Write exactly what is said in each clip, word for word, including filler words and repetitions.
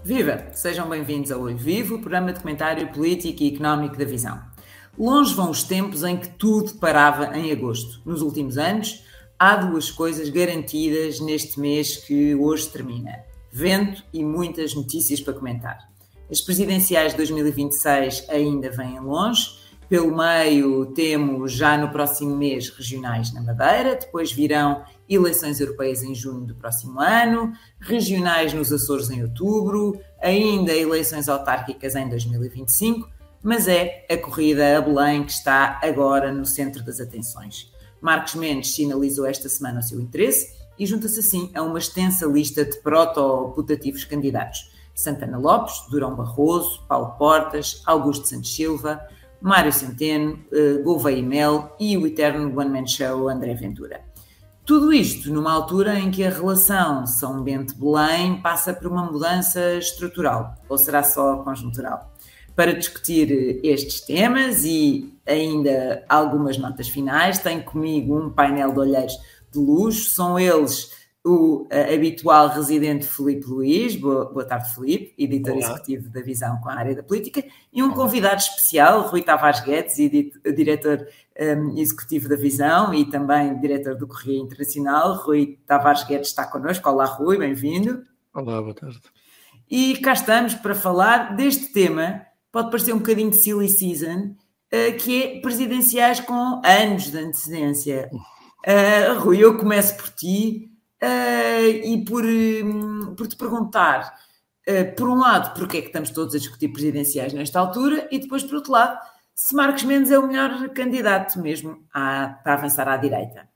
Viva! Sejam bem-vindos ao Olho Vivo, o programa de comentário político e económico da Visão. Longe vão os tempos em que tudo parava em agosto. Nos últimos anos, há duas coisas garantidas neste mês que hoje termina: vento e muitas notícias para comentar. As presidenciais de dois mil e vinte e seis ainda vêm longe. Pelo meio, temos já no próximo mês regionais na Madeira, depois virão eleições europeias em junho do próximo ano, regionais nos Açores em outubro, ainda eleições autárquicas em dois mil e vinte e cinco, mas é a corrida a Belém que está agora no centro das atenções. Marcos Mendes sinalizou esta semana o seu interesse e junta-se assim a uma extensa lista de protoputativos candidatos: Santana Lopes, Durão Barroso, Paulo Portas, Augusto Santos Silva, Mário Centeno, uh, Gouveia e Mel e o eterno one-man show André Ventura. Tudo isto numa altura em que a relação São Bento-Belém passa por uma mudança estrutural, ou será só conjuntural? Para discutir estes temas e ainda algumas notas finais, tenho comigo um painel de olheiros de luxo. São eles o uh, habitual residente Filipe Luís. Boa, boa tarde, Filipe, editor Olá. Executivo da Visão com a área da política, e um Olá. Convidado especial, Rui Tavares Guedes, edit- diretor um, executivo da Visão e também diretor do Correio Internacional. Rui Tavares Guedes está connosco. Olá, Rui, bem-vindo. Olá, boa tarde. E cá estamos para falar deste tema, pode parecer um bocadinho de silly season, uh, que é presidenciais com anos de antecedência. Uh, Rui, eu começo por ti. Uh, e por, um, por te perguntar, uh, por um lado, porque é que estamos todos a discutir presidenciais nesta altura, e depois, por outro lado, se Marcos Mendes é o melhor candidato mesmo a, para avançar à direita.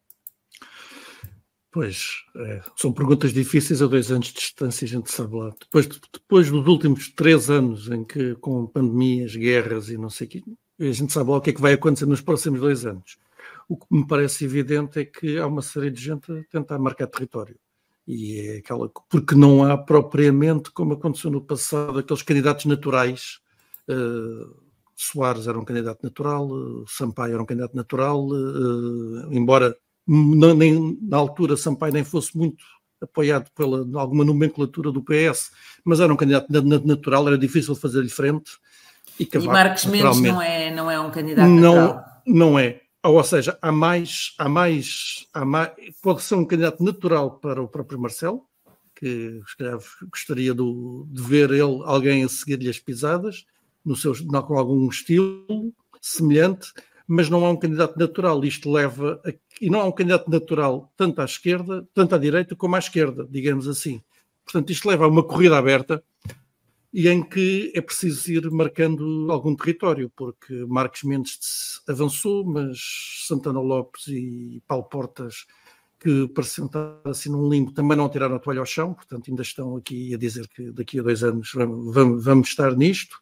Pois, é, são perguntas difíceis a dois anos de distância, a gente sabe lá. Depois, depois dos últimos três anos em que, com pandemias, guerras e não sei o quê, a gente sabe lá o que é que vai acontecer nos próximos dois anos. O que me parece evidente é que há uma série de gente a tentar marcar território. E é aquela, porque não há propriamente, como aconteceu no passado, aqueles candidatos naturais. Uh, Soares era um candidato natural, uh, Sampaio era um candidato natural, uh, embora na, nem, na altura Sampaio nem fosse muito apoiado pela alguma nomenclatura do P S, mas era um candidato natural, era difícil fazer-lhe frente. E, Cavaco, e Marcos Mendes não é, não é um candidato não, natural? Não é. Ou seja, há mais, há mais, há mais, pode ser um candidato natural para o próprio Marcelo, que escreve, gostaria do, de ver ele, alguém a seguir-lhe as pisadas, no seu, com algum estilo semelhante, mas não há um candidato natural. Isto leva, a, e não há um candidato natural tanto à esquerda, tanto à direita como à esquerda, digamos assim. Portanto, isto leva a uma corrida aberta, e em que é preciso ir marcando algum território, porque Marcos Mendes avançou, mas Santana Lopes e Paulo Portas, que pareciam estar assim num limbo, também não tiraram a toalha ao chão, portanto ainda estão aqui a dizer que daqui a dois anos vamos, vamos estar nisto.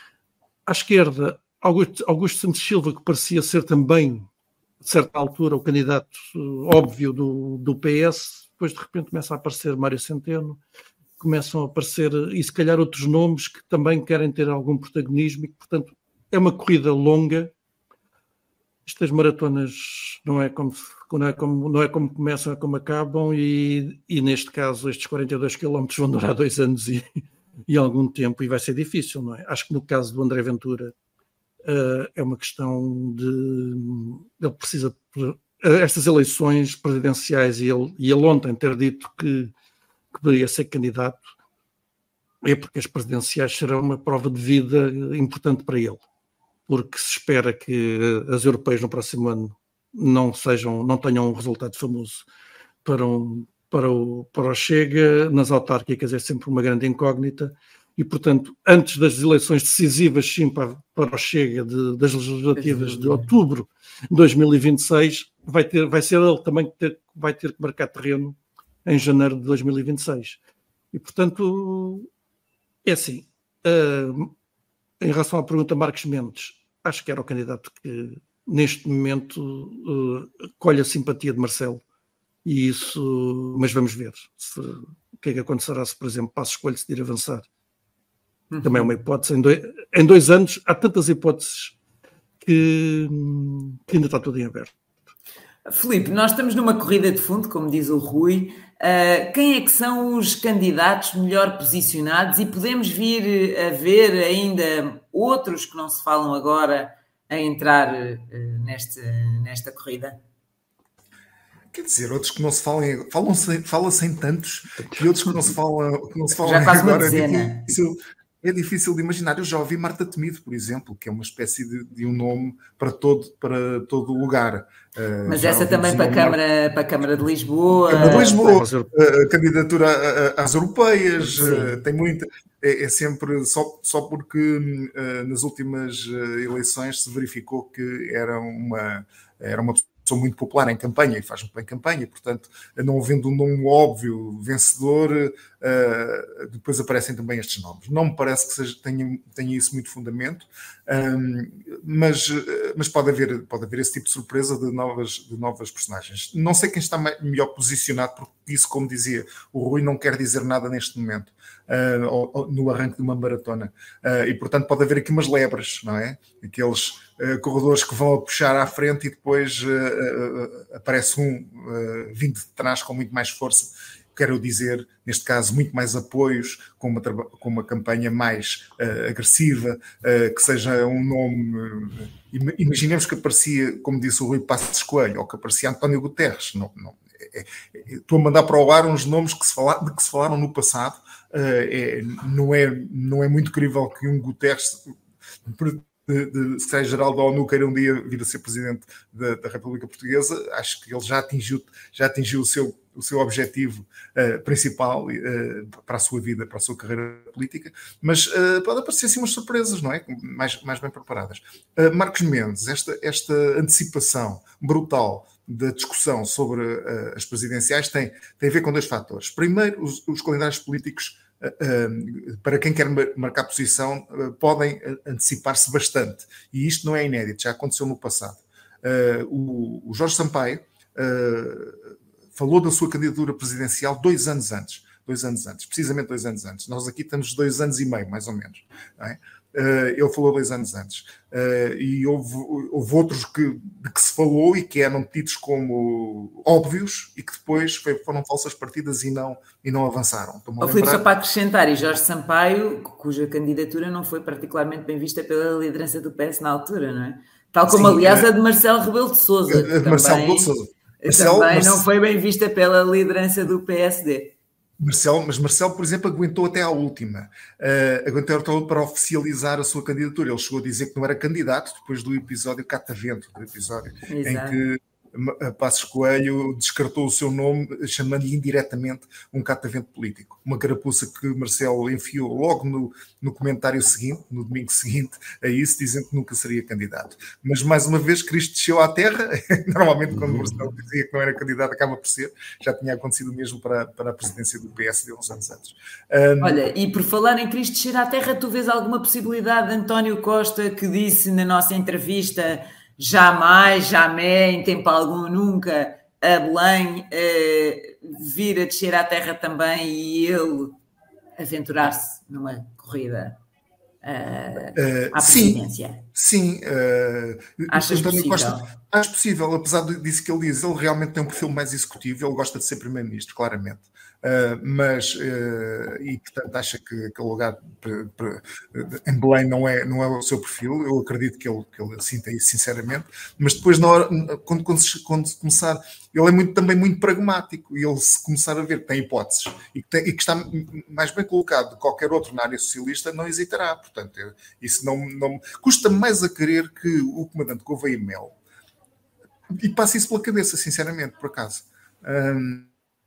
À esquerda, Augusto, Augusto Santos Silva, que parecia ser também, a certa altura, o candidato óbvio do, do P S, depois de repente começa a aparecer Mário Centeno, começam a aparecer, e se calhar outros nomes que também querem ter algum protagonismo, e que, portanto, é uma corrida longa. Estas maratonas não é como, não é como, não é como começam, é como acabam, e, e neste caso estes quarenta e dois quilómetros vão durar dois anos e, e algum tempo, e vai ser difícil, não é? Acho que no caso do André Ventura uh, é uma questão de... ele precisa... Estas eleições presidenciais, e ele, e ele ontem ter dito que que poderia ser candidato, é porque as presidenciais serão uma prova de vida importante para ele, porque se espera que as europeias no próximo ano não sejam, não tenham um resultado famoso para, um, para, o, para o Chega. Nas autárquicas é sempre uma grande incógnita, e portanto, antes das eleições decisivas, sim, para, para o Chega, de, das legislativas de outubro de dois mil e vinte e seis, vai, ter, vai ser ele também que ter, vai ter que marcar terreno em janeiro de dois mil e vinte e seis. E, portanto, é assim. Uh, em relação à pergunta Marcos Mendes, acho que era o candidato que, neste momento, uh, colhe a simpatia de Marcelo. E isso, mas vamos ver se, o que é que acontecerá se, por exemplo, Passos Coelho decidir avançar. Uhum. Também é uma hipótese. Em dois, em dois anos, há tantas hipóteses que, que ainda está tudo em aberto. Filipe, nós estamos numa corrida de fundo, como diz o Rui. Uh, quem é que são os candidatos melhor posicionados e podemos vir a ver ainda outros que não se falam agora a entrar uh, nesta, nesta corrida? Quer dizer, outros que não se falam, falam-se, fala-se em tantos, e outros que não se falam, que não se falam já quase agora. Uma dezena. É difícil, é difícil de imaginar. Eu já ouvi Marta Temido, por exemplo, que é uma espécie de, de um nome para todo, para todo lugar. Uh, Mas essa também para a, Câmara, para a Câmara de Lisboa. Câmara de Lisboa, a candidatura às europeias, uh, tem muita. É, é sempre só, só porque uh, nas últimas uh, eleições se verificou que era uma, era uma pessoa muito popular em campanha e faz muito bem campanha, portanto, não havendo um nome óbvio, vencedor, uh, depois aparecem também estes nomes. Não me parece que seja, tenha, tenha isso muito fundamento, um, mas, mas pode, haver, pode haver esse tipo de surpresa de novas, de novas personagens. Não sei quem está melhor posicionado, porque isso, como dizia o Rui, não quer dizer nada neste momento. Uh, no arranque de uma maratona. Uh, e, portanto, pode haver aqui umas lebres, não é? Aqueles uh, corredores que vão a puxar à frente e depois uh, uh, aparece um uh, vindo de trás com muito mais força. Quero dizer, neste caso, muito mais apoios, com uma, com uma campanha mais uh, agressiva, uh, que seja um nome... Uh, imaginemos que aparecia, como disse o Rui Passos Coelho, ou que aparecia António Guterres. Não, não, é, é, estou a mandar para o ar uns nomes que se fala, de que se falaram no passado. Uh, é, não, é, não é muito crível que um Guterres, de, de secretário-geral da ONU, queira um dia vir a ser presidente da, da República Portuguesa. Acho que ele já atingiu, já atingiu o, seu, o seu objetivo uh, principal uh, para a sua vida, para a sua carreira política, mas uh, pode aparecer assim umas surpresas, não é? Mais, mais bem preparadas. Uh, Marcos Mendes, esta, esta antecipação brutal da discussão sobre uh, as presidenciais tem, tem a ver com dois fatores. Primeiro, os, os calendários políticos, uh, uh, para quem quer marcar posição, uh, podem antecipar-se bastante. E isto não é inédito, já aconteceu no passado. Uh, o, o Jorge Sampaio uh, falou da sua candidatura presidencial dois anos antes. Dois anos antes, precisamente dois anos antes. Nós aqui estamos dois anos e meio, mais ou menos. Não é? Uh, ele falou dois anos antes. Uh, e houve, houve outros que, de que se falou e que eram tidos como óbvios e que depois foi, foram falsas partidas e não, e não avançaram. Ou Filipe, só para acrescentar, e Jorge Sampaio, cuja candidatura não foi particularmente bem vista pela liderança do P S na altura, não é? Tal como, Sim, aliás, é, a de Marcelo Rebelo de Sousa. A de Marcelo Rebelo de Sousa. Marcelo, também Marcelo, não foi bem vista pela liderança do P S D. Marcelo, mas Marcelo, por exemplo, aguentou até à última. Uh, aguentou para oficializar a sua candidatura. Ele chegou a dizer que não era candidato depois do episódio Catavento, do episódio Exato. Em que Passos Coelho descartou o seu nome, chamando-lhe indiretamente um catavento político. Uma carapuça que Marcelo enfiou logo no, no comentário seguinte, no domingo seguinte, a isso, dizendo que nunca seria candidato. Mas, mais uma vez, Cristo desceu à terra. Normalmente, quando Marcelo dizia que não era candidato, acaba por ser. Já tinha acontecido o mesmo para, para a presidência do P S D uns anos antes. Um... Olha, e por falar em Cristo descer à terra, tu vês alguma possibilidade de António Costa, que disse na nossa entrevista... Jamais, jamais, em tempo algum, nunca, a Belém eh, vir a descer à terra também e ele aventurar-se numa corrida uh, uh, à presidência. Sim, sim. Uh, Achas possível? Costa, acho possível, apesar disso que ele diz, ele realmente tem um perfil mais executivo, ele gosta de ser primeiro-ministro, claramente. Uh, mas, uh, e portanto acha que aquele lugar para, para, em Belém não é, não é o seu perfil. Eu acredito que ele, que ele sinta isso sinceramente, mas depois na hora, quando, quando, quando começar, ele é muito, também muito pragmático, e ele se começar a ver que tem hipóteses e que, tem, e que está mais bem colocado de qualquer outro na área socialista, não hesitará. Portanto, isso não, não custa mais a querer que o comandante Gouveia Mel, e passa isso pela cabeça, sinceramente, por acaso. Um,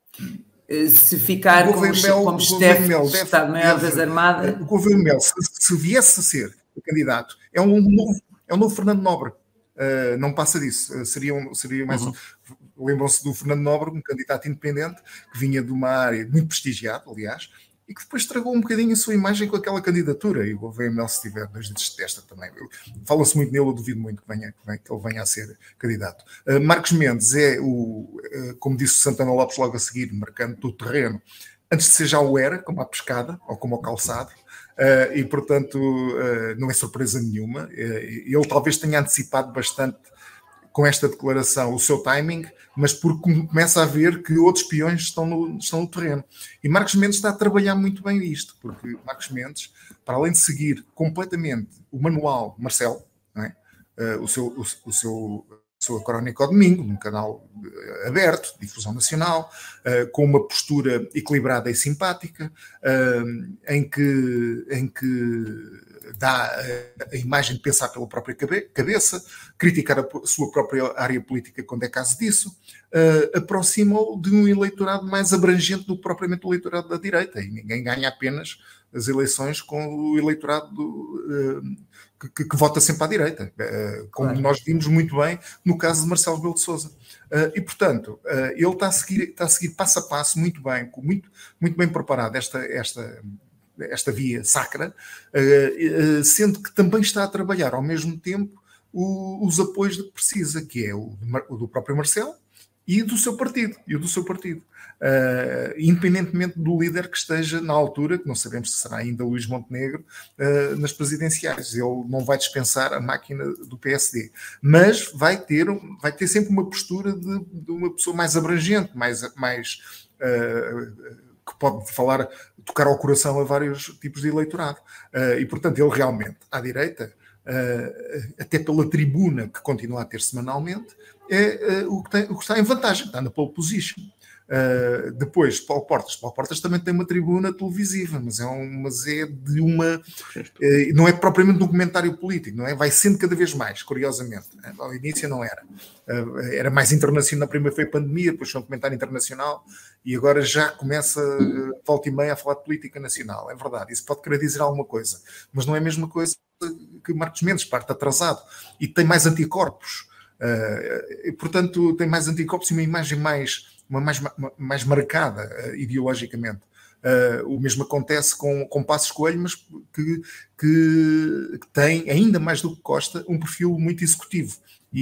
se ficar como, Mel, como chefe do Estado-Maior das Armadas... O Gouveia Mel, se, se viesse a ser o candidato, é um novo, é um novo Fernando Nobre. Uh, não passa disso. Uh, seria, um, seria mais uhum. um... Lembram-se do Fernando Nobre, um candidato independente, que vinha de uma área muito prestigiada, aliás, e que depois estragou um bocadinho a sua imagem com aquela candidatura. E o Gouveia Mel, se tiver dois dedos de testa também. Fala-se muito nele, eu duvido muito que, venha, que, venha, que ele venha a ser candidato. Uh, Marcos Mendes é, o, uh, como disse o Santana Lopes logo a seguir, marcando do terreno, antes de ser já o era, como a pescada, ou como o calçado, uh, e portanto uh, não é surpresa nenhuma. Uh, ele talvez tenha antecipado bastante com esta declaração o seu timing, mas porque começa a ver que outros peões estão no, estão no terreno. E Marcos Mendes está a trabalhar muito bem isto, porque Marcos Mendes, para além de seguir completamente o manual Marcelo, não é? uh, o seu... O, o seu sua crónica ao domingo, num canal aberto, difusão nacional, uh, com uma postura equilibrada e simpática, uh, em, que, em que dá a, a imagem de pensar pela própria cabe- cabeça, criticar a, a sua própria área política quando é caso disso, uh, aproxima-o de um eleitorado mais abrangente do que propriamente o eleitorado da direita, e ninguém ganha apenas as eleições com o eleitorado do, uh, que, que, que vota sempre à direita, uh, como claro. Nós vimos muito bem no caso de Marcelo Rebelo de Sousa. Uh, e, portanto, uh, ele está a, seguir, está a seguir passo a passo muito bem, com muito, muito bem preparado esta, esta, esta via sacra, uh, uh, sendo que também está a trabalhar ao mesmo tempo o, os apoios de que precisa, que é o, o do próprio Marcelo e do seu partido, e o do seu partido. Uh, independentemente do líder que esteja na altura, que não sabemos se será ainda Luís Montenegro, uh, nas presidenciais. Ele não vai dispensar a máquina do P S D, mas vai ter, vai ter sempre uma postura de, de uma pessoa mais abrangente, mais, mais uh, que pode falar, tocar ao coração a vários tipos de eleitorado. Uh, e, portanto, ele realmente, à direita, uh, até pela tribuna que continua a ter semanalmente, é uh, o, que tem, o que está em vantagem, está na pole position. Uh, depois, Paulo Portas. Paulo Portas também tem uma tribuna televisiva, mas é, um, mas é de uma... Uh, não é propriamente um comentário político, não é? Vai sendo cada vez mais, curiosamente. Ao início não era. Uh, era mais internacional, na primeira foi a pandemia, depois foi um comentário internacional, e agora já começa, uh, volta e meia, a falar de política nacional. É verdade, isso pode querer dizer alguma coisa, mas não é a mesma coisa que Marcos Mendes, parte atrasado, e tem mais anticorpos. Uh, e, portanto, tem mais anticorpos e uma imagem mais... Uma mais, mais marcada uh, ideologicamente. Uh, o mesmo acontece com, com Passos Coelho, mas que, que, que tem, ainda mais do que Costa, um perfil muito executivo.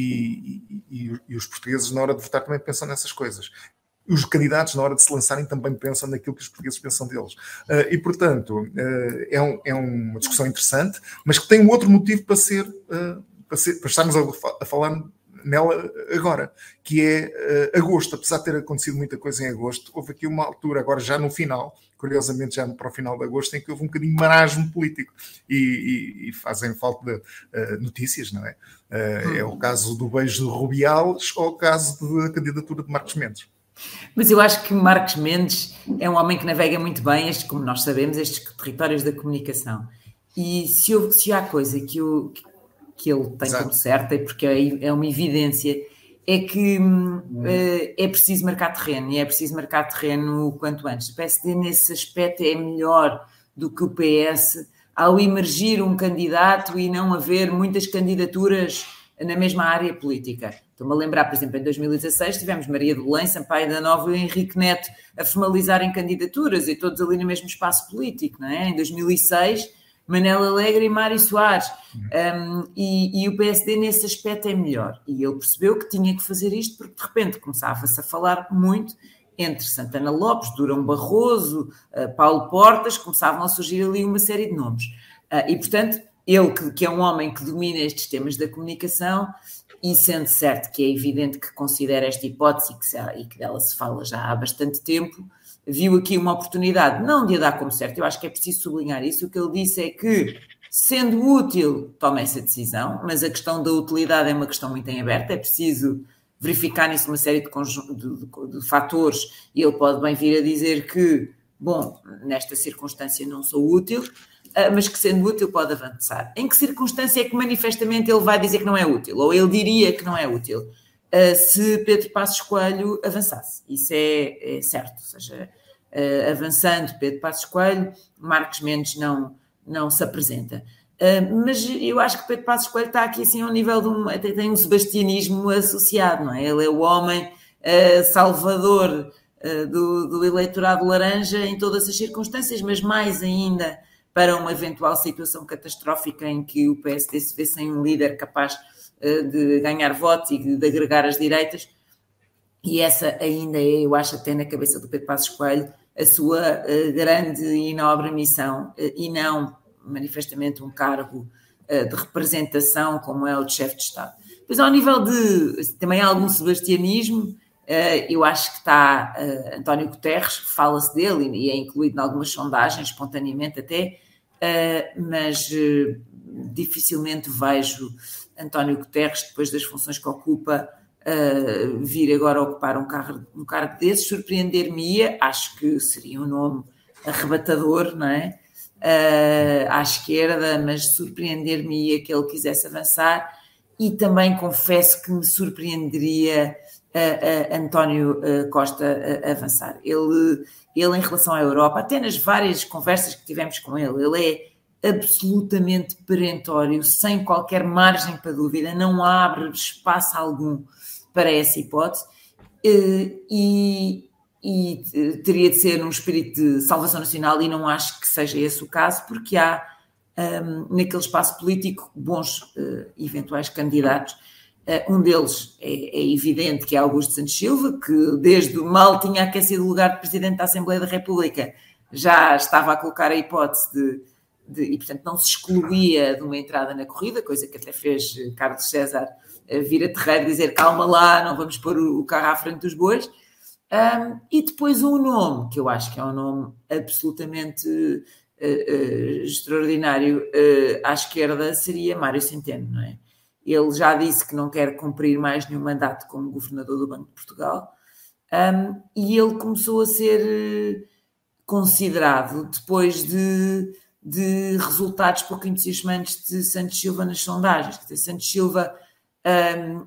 E, e, e, e os portugueses, na hora de votar, também pensam nessas coisas. Os candidatos, na hora de se lançarem, também pensam naquilo que os portugueses pensam deles. Uh, e, portanto, uh, é, um, é uma discussão interessante, mas que tem um outro motivo para ser, uh, para, ser para estarmos a, a falar nela agora, que é uh, agosto. Apesar de ter acontecido muita coisa em agosto, houve aqui uma altura, agora já no final, curiosamente já para o final de agosto, em que houve um bocadinho de marasmo político e, e, e fazem falta de uh, notícias, não é? Uh, é o caso do beijo de Rubiales ou o caso da candidatura de Marcos Mendes. Mas eu acho que Marcos Mendes é um homem que navega muito bem, estes, como nós sabemos, estes territórios da comunicação. E se, eu, se há coisa que eu... que ele tem Exato. Como certa, e porque é uma evidência, é que hum. uh, é preciso marcar terreno, e é preciso marcar terreno o quanto antes. O P S D, nesse aspecto, é melhor do que o P S ao emergir um candidato e não haver muitas candidaturas na mesma área política. Estou-me a lembrar, por exemplo, em dois mil e dezasseis tivemos Maria de Belém, Sampaio da Nova e Henrique Neto a formalizarem candidaturas, e todos ali no mesmo espaço político, não é? Em dois mil e seis... Manela Alegre e Mário Soares. Um, e, e o P S D nesse aspecto é melhor. E ele percebeu que tinha que fazer isto porque de repente começava-se a falar muito entre Santana Lopes, Durão Barroso, uh, Paulo Portas, começavam a surgir ali uma série de nomes. Uh, e, portanto, ele que, que é um homem que domina estes temas da comunicação, e sendo certo que é evidente que considera esta hipótese e que, se, e que dela se fala já há bastante tempo, viu aqui uma oportunidade, não de a dar como certo, eu acho que é preciso sublinhar isso. O que ele disse é que, sendo útil, toma essa decisão, mas a questão da utilidade é uma questão muito em aberto, é preciso verificar nisso uma série de, de, de, de fatores, e ele pode bem vir a dizer que, bom, nesta circunstância não sou útil, mas que sendo útil pode avançar. Em que circunstância é que manifestamente ele vai dizer que não é útil, ou ele diria que não é útil? Uh, se Pedro Passos Coelho avançasse. Isso é, é certo. Ou seja, uh, avançando Pedro Passos Coelho, Marcos Mendes não, não se apresenta. Uh, mas eu acho que Pedro Passos Coelho está aqui assim ao nível de um... Até tem um sebastianismo associado, não é? Ele é o homem uh, salvador uh, do, do eleitorado laranja em todas as circunstâncias, mas mais ainda para uma eventual situação catastrófica em que o P S D se vê sem um líder capaz de ganhar votos e de agregar as direitas, e essa ainda é, eu acho, até na cabeça do Pedro Passos Coelho, a sua uh, grande e nobre missão, uh, e não manifestamente um cargo uh, de representação como é o de chefe de Estado. Pois ao nível de também há algum sebastianismo, eu acho que está António Guterres, fala-se dele e é incluído em algumas sondagens, espontaneamente até, mas dificilmente vejo António Guterres, depois das funções que ocupa, vir agora ocupar um cargo, um cargo desses. Surpreender-me-ia, acho que seria um nome arrebatador, não é? À esquerda, mas surpreender-me-ia que ele quisesse avançar. E também confesso que me surpreenderia uh, uh, António uh, Costa uh, avançar. Ele, ele, em relação à Europa, até nas várias conversas que tivemos com ele, ele é absolutamente perentório, sem qualquer margem para dúvida, não abre espaço algum para essa hipótese, uh, e, e uh, teria de ser num espírito de salvação nacional, e não acho que seja esse o caso, porque há Um, naquele espaço político, bons uh, eventuais candidatos. Uh, um deles é, é evidente, que é Augusto Santos Silva, que desde mal tinha aquecido o lugar de Presidente da Assembleia da República, já estava a colocar a hipótese de, de e portanto não se excluía de uma entrada na corrida, coisa que até fez Carlos César uh, vir a terreiro dizer calma lá, não vamos pôr o, o carro à frente dos bois. Um, e depois um nome, que eu acho que é um nome absolutamente Uh, uh, extraordinário uh, à esquerda, seria Mário Centeno, não é? Ele já disse que não quer cumprir mais nenhum mandato como governador do Banco de Portugal, um, e ele começou a ser uh, considerado depois de, de resultados pouco entusiasmantes de Santos Silva nas sondagens. Quer dizer, Santos Silva, um,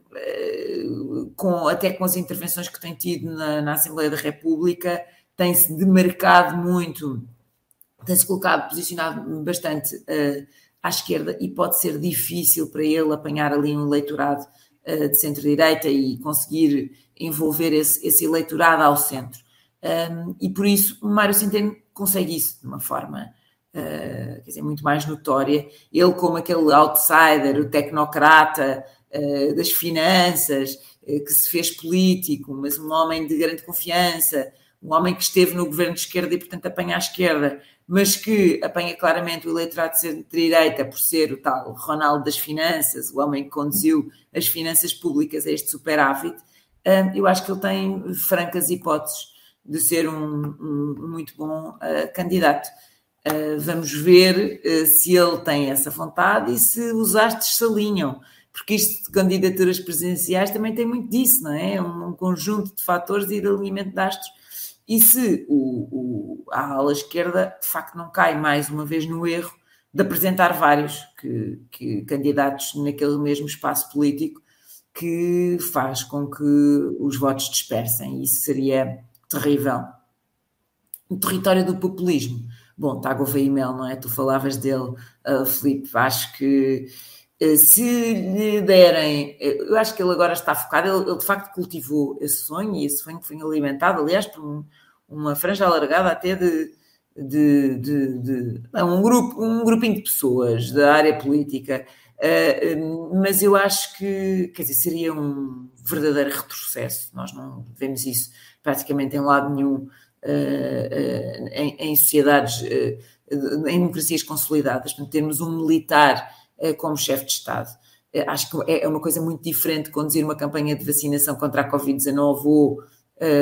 uh, com, até com as intervenções que tem tido na, na Assembleia da República, tem-se demarcado muito, tem-se colocado, posicionado bastante uh, à esquerda, e pode ser difícil para ele apanhar ali um eleitorado uh, de centro-direita e conseguir envolver esse, esse eleitorado ao centro. Um, e por isso Mário Centeno consegue isso de uma forma uh, quer dizer, muito mais notória. Ele, como aquele outsider, o tecnocrata uh, das finanças, uh, que se fez político, mas um homem de grande confiança, um homem que esteve no governo de esquerda e, portanto, apanha à esquerda, mas que apanha claramente o eleitorado de centro-direita por ser o tal Ronaldo das finanças, o homem que conduziu as finanças públicas a este superávit. Eu acho que ele tem francas hipóteses de ser um, um, um muito bom uh, candidato. Uh, vamos ver uh, se ele tem essa vontade e se os astros se alinham, porque isto de candidaturas presidenciais também tem muito disso, não é? Um, um conjunto de fatores e de alinhamento de astros. E se o, o, a ala esquerda, de facto, não cai mais uma vez no erro de apresentar vários que, que, candidatos naquele mesmo espaço político, que faz com que os votos dispersem. Isso seria terrível. O território do populismo. Bom, está Gouveia e Mel, não é? Tu falavas dele, uh, Filipe. Acho que uh, se lhe derem... Eu acho que ele agora está focado. Ele, ele de facto cultivou esse sonho, e esse sonho foi alimentado, aliás, por um, uma franja alargada até de, de, de, de não, um, grupo, um grupinho de pessoas da área política. Uh, mas eu acho que, quer dizer, seria um verdadeiro retrocesso. Nós não vemos isso praticamente em lado nenhum, uh, uh, em, em sociedades, uh, em democracias consolidadas. Portanto, termos um militar uh, como chefe de Estado. Uh, acho que é uma coisa muito diferente de conduzir uma campanha de vacinação contra a covid dezanove ou uh,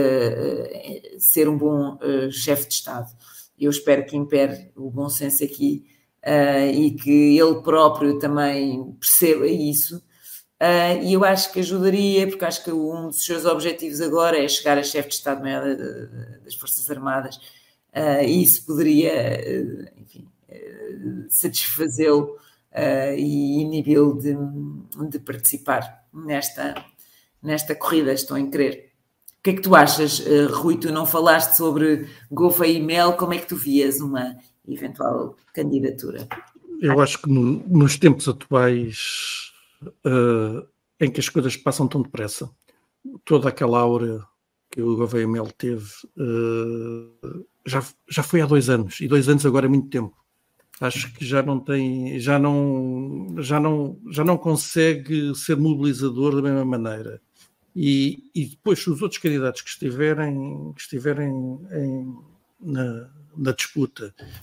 uh, ser um bom uh, chefe de Estado. Eu espero que impere o bom senso aqui, Uh, e que ele próprio também perceba isso, uh, e eu acho que ajudaria, porque acho que um dos seus objetivos agora é chegar a chefe de Estado-Maior das Forças Armadas, uh, e isso poderia, uh, enfim, uh, satisfazê-lo uh, e inibi-lo de, de participar nesta, nesta corrida. Estou em crer. O que é que tu achas, uh, Rui? Tu não falaste sobre Gouveia e Mel, como é que tu vias uma eventual candidatura? Eu acho que no, nos tempos atuais, uh, em que as coisas passam tão depressa, toda aquela aura que o Gouveia Mel teve uh, já, já foi há dois anos, e dois anos agora é muito tempo. Acho que já não tem, já não, já não, já não consegue ser mobilizador da mesma maneira. E, e depois, os outros candidatos que estiverem, que estiverem em, na, na disputa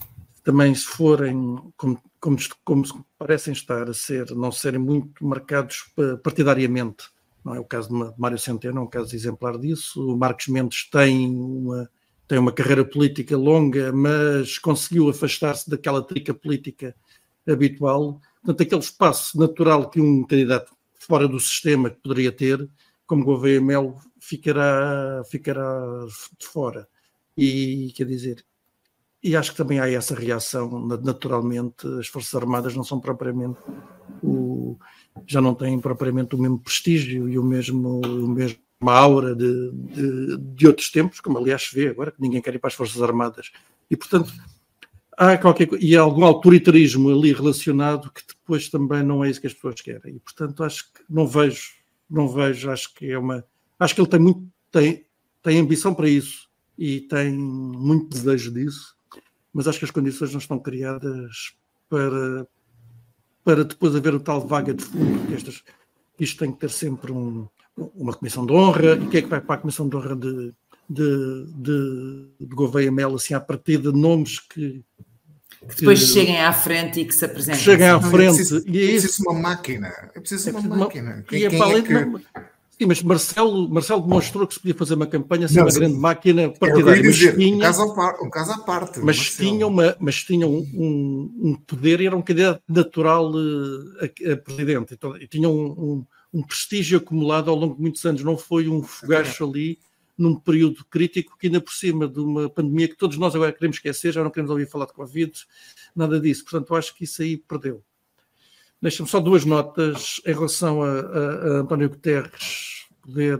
também se forem, como, como, como parecem estar a ser, não serem muito marcados partidariamente. Não é o caso de Mário Centeno, é um caso exemplar disso. O Marcos Mendes tem uma, tem uma carreira política longa, mas conseguiu afastar-se daquela trica política habitual. Portanto, aquele espaço natural que um candidato fora do sistema poderia ter, como Gouveia Melo, ficará, ficará de fora. E, quer dizer, e acho que também há essa reação, naturalmente, as Forças Armadas não são propriamente o... já não têm propriamente o mesmo prestígio e o mesmo, o mesmo aura de, de, de outros tempos, como aliás se vê agora, que ninguém quer ir para as Forças Armadas. E, portanto, há qualquer e há algum autoritarismo ali relacionado que depois também não é isso que as pessoas querem. E, portanto, acho que não vejo, não vejo, acho que é uma... Acho que ele tem muito, tem, tem ambição para isso e tem muito desejo disso, mas acho que as condições não estão criadas para... para depois haver o tal vaga de fundo, que estas, isto tem que ter sempre um, uma comissão de honra, e quem é que vai para a comissão de honra de, de, de, de Gouveia Melo, assim, a partir de nomes que... Que depois que, cheguem à frente e que se apresentem. Cheguem à frente. É preciso, e é, é preciso uma máquina. É preciso é uma preciso máquina. Uma, quem, e é quem para é que... não, sim, mas Marcelo, Marcelo demonstrou que se podia fazer uma campanha sem uma sim. grande máquina partidária. É dizer, mas tinha, um, caso par, um caso à parte. Mas tinha, uma, mas tinha um, um, um poder e era um candidato natural uh, a, a presidente. Então, e tinha um, um, um prestígio acumulado ao longo de muitos anos. Não foi um fogacho é. ali num período crítico que ainda por cima de uma pandemia que todos nós agora queremos esquecer, já não queremos ouvir falar de Covid, nada disso. Portanto, eu acho que isso aí perdeu. Deixa-me só duas notas em relação a, a, a António Guterres poder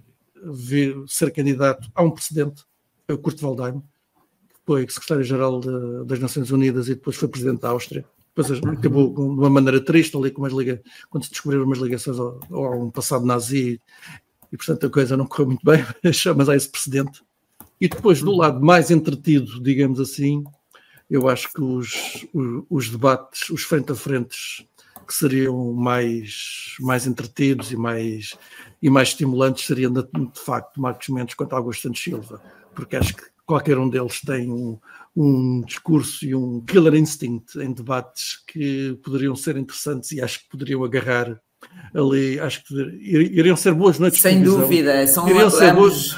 ver, ser candidato a um precedente, o Kurt Waldheim, que foi secretário-geral de, das Nações Unidas e depois foi presidente da Áustria. Depois acabou de uma maneira triste, ali com umas liga, quando se descobriram umas ligações ao, ao um passado nazi, e portanto a coisa não correu muito bem, mas há esse precedente. E depois, do lado mais entretido, digamos assim, eu acho que os, os, os debates, os frente a frentes, que seriam mais, mais entretidos e mais, e mais estimulantes, seriam de, de facto Marcos Mendes contra Augusto Santos Silva, porque acho que qualquer um deles tem um, um discurso e um killer instinct em debates que poderiam ser interessantes e acho que poderiam agarrar ali, acho que iriam ser boas noites Sem de televisão. Sem dúvida, são iriam ser boas,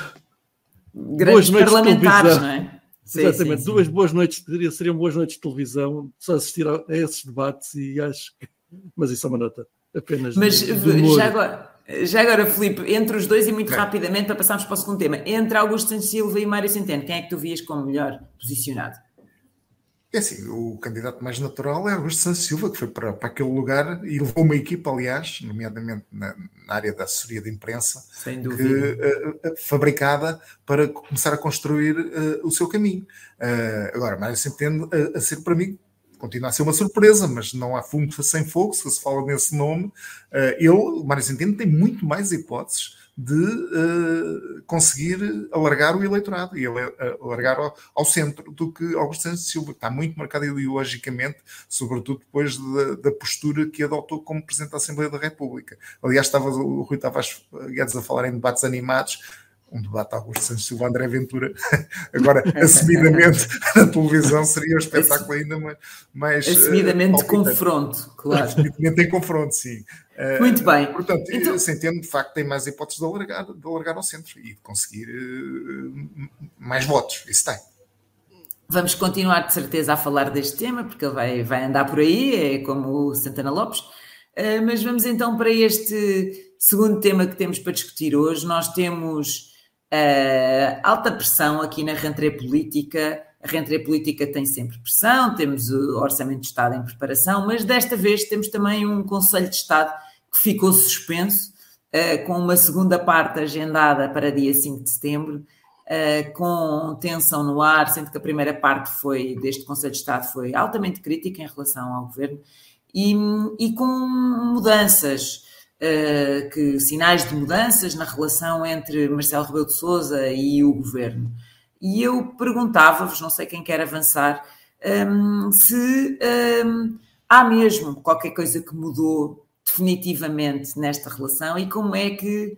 grandes boas parlamentares, não é? Sim, exatamente, sim, sim. Duas boas noites, seriam boas noites de televisão, só assistir a, a esses debates e acho que, mas isso é uma nota apenas Mas de, de já agora, já agora, Filipe, entre os dois e muito é. rapidamente para passarmos para o segundo tema, entre Augusto Santos Silva e Mário Centeno, quem é que tu vias como melhor posicionado? É assim, o candidato mais natural é Augusto Santos Silva, que foi para, para aquele lugar e levou uma equipa, aliás, nomeadamente na, na área da assessoria de imprensa, Sem dúvida. Que, uh, fabricada para começar a construir uh, o seu caminho. Uh, agora, Mário Centeno, uh, a ser para mim, continua a ser uma surpresa, mas não há fumo sem fogo, se se fala nesse nome. Uh, ele, o Mário Centeno, tem muito mais hipóteses de uh, conseguir alargar o eleitorado e alargar ao, ao centro do que Augusto Santos Silva, que está muito marcado ideologicamente, sobretudo depois da, da postura que adotou como Presidente da Assembleia da República. Aliás, estava, o Rui Tavares Guedes a falar em debates animados, um debate Augusto Santos Silva, André Ventura, agora assumidamente na televisão seria um espetáculo ainda mais... mais assumidamente uh, confronto, claro. Assumidamente em confronto, sim. Uh, Muito bem. Portanto, então... Centeno, de facto, tem mais hipóteses de alargar, de alargar ao centro e de conseguir uh, mais votos. Isso tem. Vamos continuar, de certeza, a falar deste tema, porque ele vai, vai andar por aí, é como o Santana Lopes. Uh, mas vamos então para este segundo tema que temos para discutir hoje. Nós temos... Uh, alta pressão aqui na rentrée política. A rentrée política tem sempre pressão, temos o Orçamento de Estado em preparação, mas desta vez temos também um Conselho de Estado que ficou suspenso, uh, com uma segunda parte agendada para dia cinco de setembro, uh, com tensão no ar, sendo que a primeira parte foi, deste Conselho de Estado foi altamente crítica em relação ao Governo e, e com mudanças. Uh, que sinais de mudanças na relação entre Marcelo Rebelo de Sousa e o Governo. E eu perguntava-vos, não sei quem quer avançar, um, se um, há mesmo qualquer coisa que mudou definitivamente nesta relação e como é que,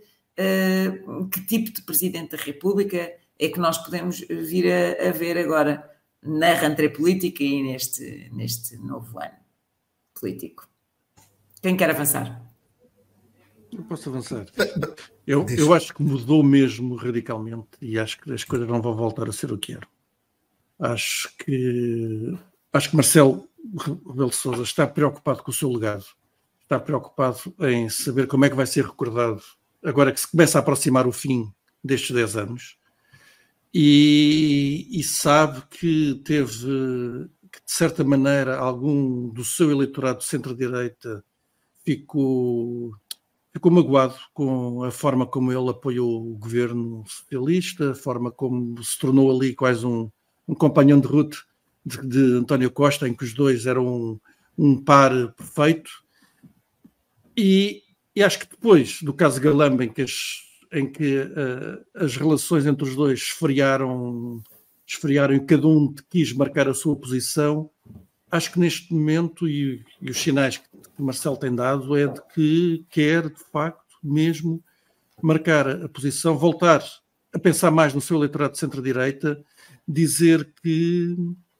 uh, que tipo de Presidente da República é que nós podemos vir a, a ver agora na rentrée política e neste, neste novo ano político. Quem quer avançar? Eu posso avançar. Eu, eu acho que mudou mesmo radicalmente e acho que as coisas não vão voltar a ser o que eram. Acho que, acho que Marcelo Rebelo de Sousa está preocupado com o seu legado, está preocupado em saber como é que vai ser recordado agora que se começa a aproximar o fim destes dez anos e, e sabe que teve, que de certa maneira, algum do seu eleitorado de centro-direita ficou... Ficou magoado com a forma como ele apoiou o governo socialista, a forma como se tornou ali quase um, um companhão de ruta de, de António Costa, em que os dois eram um, um par perfeito. E, e acho que depois do caso Galamba, em que as, em que, uh, as relações entre os dois esfriaram, esfriaram e cada um quis marcar a sua posição, acho que neste momento, e, e os sinais que o Marcelo tem dado, é de que quer, de facto, mesmo marcar a posição, voltar a pensar mais no seu eleitorado de centro-direita, dizer que...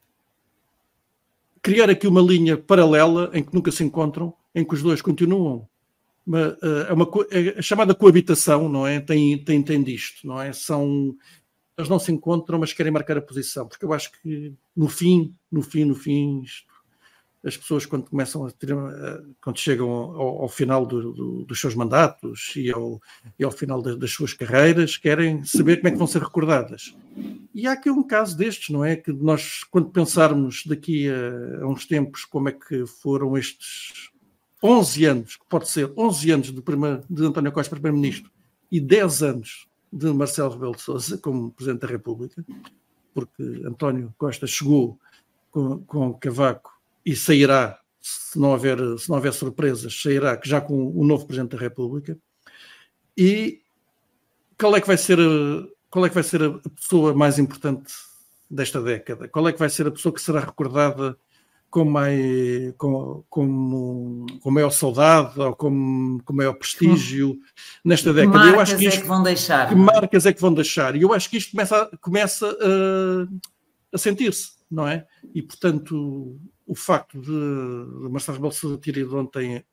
criar aqui uma linha paralela em que nunca se encontram, em que os dois continuam. Uma, é uma, é a chamada coabitação, não é? Tem, tem, tem disto, não é? São... Eles não se encontram, mas querem marcar a posição, porque eu acho que no fim, no fim, no fim, isto, as pessoas quando começam a ter, quando chegam ao, ao final do, do, dos seus mandatos e ao, e ao final das, das suas carreiras, querem saber como é que vão ser recordadas. E há aqui um caso destes, não é? Que nós, quando pensarmos daqui a, a uns tempos como é que foram estes onze anos, que pode ser onze anos de, primeiro, de António Costa Primeiro-Ministro e dez anos de Marcelo Rebelo de Sousa como Presidente da República, porque António Costa chegou com, com Cavaco e sairá, se não houver, se não houver surpresas, sairá já com o novo Presidente da República. E qual é que vai ser a, qual é que vai ser a pessoa mais importante desta década? Qual é que vai ser a pessoa que será recordada com, mais, com, com, com maior saudade ou com, com maior prestígio hum. nesta década? Que marcas eu acho que isto, é que vão deixar? Que marcas é que vão deixar? E eu acho que isto começa, começa a, a sentir-se, não é? E, portanto, o facto de, de Marcelo Rebelo de Sousa ter ido ontem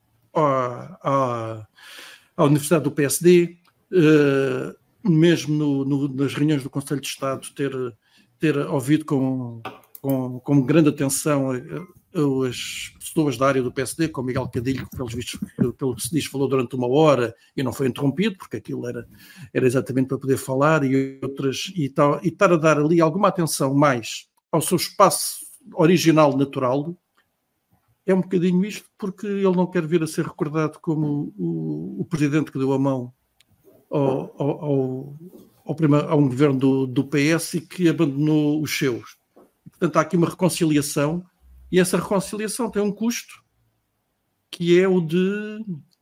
à, à, à Universidade do P S D, uh, mesmo no, no, nas reuniões do Conselho de Estado, ter, ter ouvido com... Com, com grande atenção as pessoas da área do P S D, como Miguel Cadilho, que pelos vistos, pelo que se diz, falou durante uma hora e não foi interrompido, porque aquilo era, era exatamente para poder falar, e outras, e, tal, e estar a dar ali alguma atenção mais ao seu espaço original, natural, é um bocadinho isto, porque ele não quer vir a ser recordado como o, o presidente que deu a mão ao, ao, ao, ao primeiro, a um governo do, do P S e que abandonou os seus. Portanto, há aqui uma reconciliação e essa reconciliação tem um custo que é o de,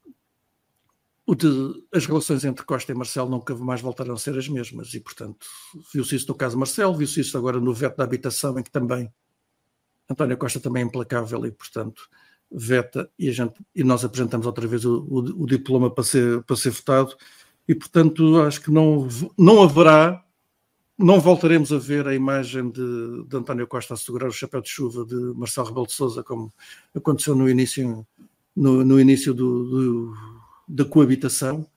o de as relações entre Costa e Marcelo nunca mais voltaram a ser as mesmas e, portanto, viu-se isso no caso Marcelo, viu-se isso agora no veto da habitação, em que também António Costa também é implacável e, portanto, veta e, a gente, e nós apresentamos outra vez o, o, o diploma para ser, para ser votado e, portanto, acho que não, não haverá Não voltaremos a ver a imagem de, de António Costa a segurar o chapéu de chuva de Marcelo Rebelo de Sousa, como aconteceu no início, no, no início do, do, da coabitação.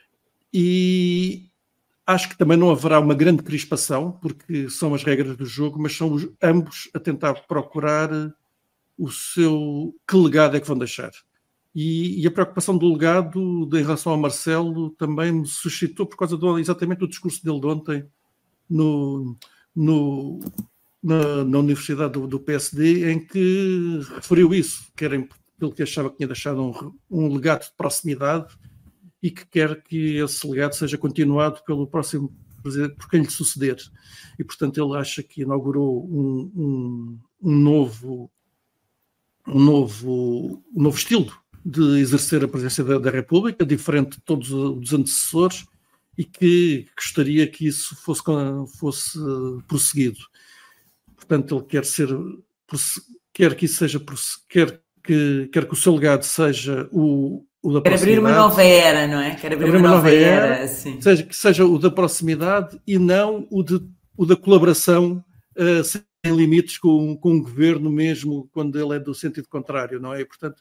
E acho que também não haverá uma grande crispação, porque são as regras do jogo, mas são os, ambos a tentar procurar o seu... que legado é que vão deixar. E, e a preocupação do legado de, em relação ao Marcelo também me suscitou por causa do, exatamente do discurso dele de ontem, No, no, na, na Universidade do, do P S D, em que referiu isso, que era pelo que achava que tinha deixado um, um legado de proximidade e que quer que esse legado seja continuado pelo próximo presidente, por quem lhe suceder. E, portanto, ele acha que inaugurou um, um, um, novo, um, novo, um novo estilo de exercer a presidência da, da República, diferente de todos os antecessores, e que gostaria que isso fosse, fosse prosseguido. Portanto, ele quer ser, quer que isso seja, quer que, quer que o seu legado seja o, o da proximidade. Quer abrir uma nova era, não é? Quer abrir, abrir uma, uma nova, nova era, era seja, que seja o da proximidade e não o, de, o da colaboração uh, sem limites com, com um governo mesmo quando ele é do sentido contrário, não é? E, portanto,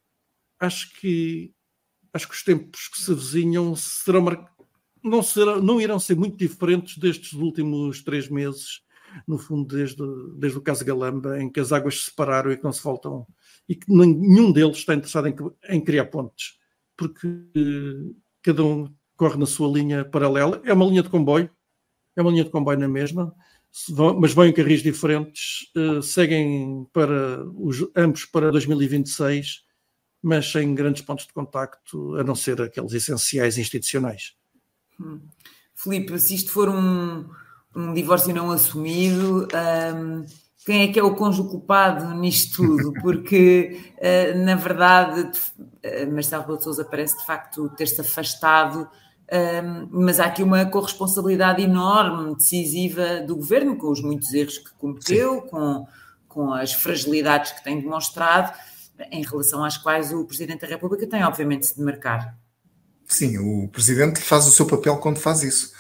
acho que, acho que os tempos que se avizinham serão, não, serão, não irão ser muito diferentes destes últimos três meses, no fundo, desde, desde o caso Galamba, em que as águas se separaram e que não se voltam, e que nenhum deles está interessado em, em criar pontes, porque eh, cada um corre na sua linha paralela. É uma linha de comboio, é uma linha de comboio na mesma, mas vão em carris diferentes, uh, seguem para os, ambos para dois mil e vinte e seis, mas sem grandes pontos de contacto, a não ser aqueles essenciais institucionais. Hum. Filipe, se isto for um, um divórcio não assumido, um, quem é que é o cônjuge culpado nisto tudo? Porque, uh, na verdade, uh, Marcelo Rebelo de Sousa parece de facto ter-se afastado. Um, mas há aqui uma corresponsabilidade enorme, decisiva do governo, com os muitos erros que cometeu, com, com as fragilidades que tem demonstrado, em relação às quais o Presidente da República tem, obviamente, de se demarcar. Sim, o Presidente faz o seu papel quando faz isso.